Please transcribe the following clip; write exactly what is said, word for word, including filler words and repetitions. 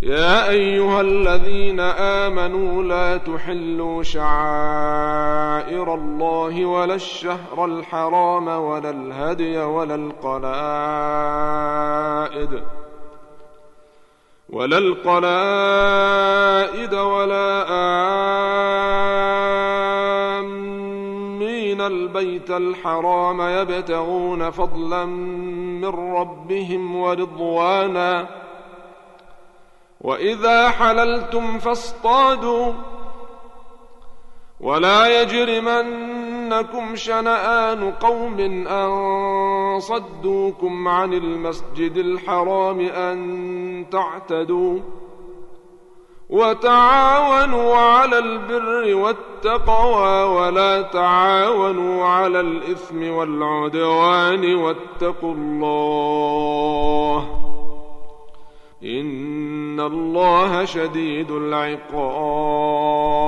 يا أيها الذين آمنوا لا تحلوا شعائر الله ولا الشهر الحرام ولا الهدي ولا القلائد ولا القلائد ولا آمين البيت الحرام يبتغون فضلا من ربهم ورضوانا وإذا حللتم فاصطادوا ولا يجرمنكم شنآن قوم أن صدوكم عن المسجد الحرام أن تعتدوا وتعاونوا على البر والتقوى ولا تعاونوا على الإثم والعدوان واتقوا الله إن الله شديد العقاب.